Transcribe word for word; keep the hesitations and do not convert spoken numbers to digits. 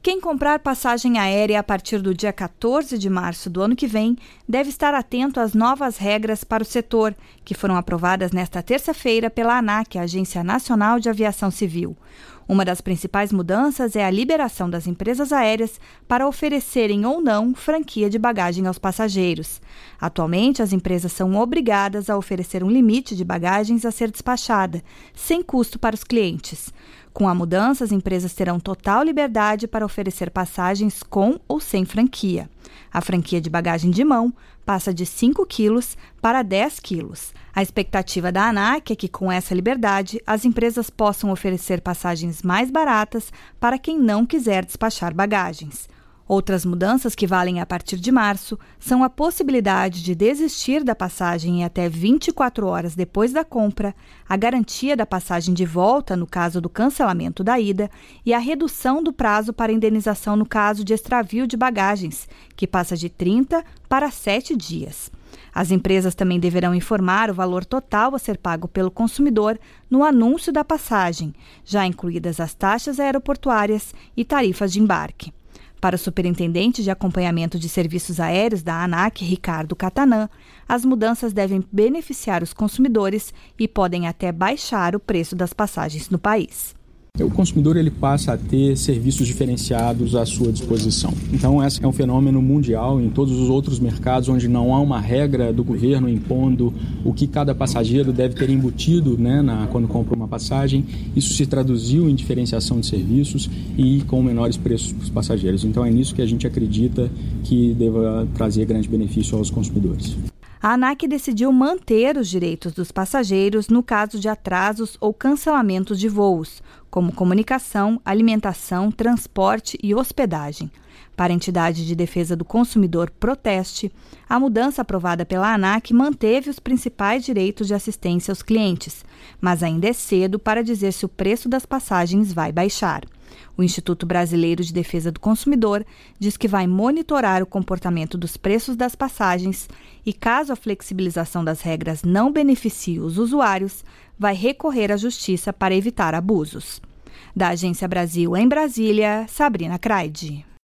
Quem comprar passagem aérea a partir do dia quatorze de março do ano que vem deve estar atento às novas regras para o setor, que foram aprovadas nesta terça-feira pela ANAC, a Agência Nacional de Aviação Civil. Uma das principais mudanças é a liberação das empresas aéreas para oferecerem ou não franquia de bagagem aos passageiros. Atualmente, as empresas são obrigadas a oferecer um limite de bagagens a ser despachada, sem custo para os clientes. Com a mudança, as empresas terão total liberdade para oferecer passagens com ou sem franquia. A franquia de bagagem de mão passa de cinco quilos para dez quilos. A expectativa da ANAC é que, com essa liberdade, as empresas possam oferecer passagens mais baratas para quem não quiser despachar bagagens. Outras mudanças que valem a partir de março são a possibilidade de desistir da passagem em até vinte e quatro horas depois da compra, a garantia da passagem de volta no caso do cancelamento da ida e a redução do prazo para indenização no caso de extravio de bagagens, que passa de trinta para sete dias. As empresas também deverão informar o valor total a ser pago pelo consumidor no anúncio da passagem, já incluídas as taxas aeroportuárias e tarifas de embarque. Para o superintendente de acompanhamento de serviços aéreos da ANAC, Ricardo Catanã, as mudanças devem beneficiar os consumidores e podem até baixar o preço das passagens no país. O consumidor ele passa a ter serviços diferenciados à sua disposição. Então, esse é um fenômeno mundial em todos os outros mercados onde não há uma regra do governo impondo o que cada passageiro deve ter embutido, né, na, quando compra uma passagem. Isso se traduziu em diferenciação de serviços e com menores preços para os passageiros. Então, é nisso que a gente acredita que deva trazer grande benefício aos consumidores. A ANAC decidiu manter os direitos dos passageiros no caso de atrasos ou cancelamentos de voos, como comunicação, alimentação, transporte e hospedagem. Para a entidade de defesa do consumidor Proteste, a mudança aprovada pela ANAC manteve os principais direitos de assistência aos clientes, mas ainda é cedo para dizer se o preço das passagens vai baixar. O Instituto Brasileiro de Defesa do Consumidor diz que vai monitorar o comportamento dos preços das passagens e, caso a flexibilização das regras não beneficie os usuários, vai recorrer à Justiça para evitar abusos. Da Agência Brasil em Brasília, Sabrina Craide.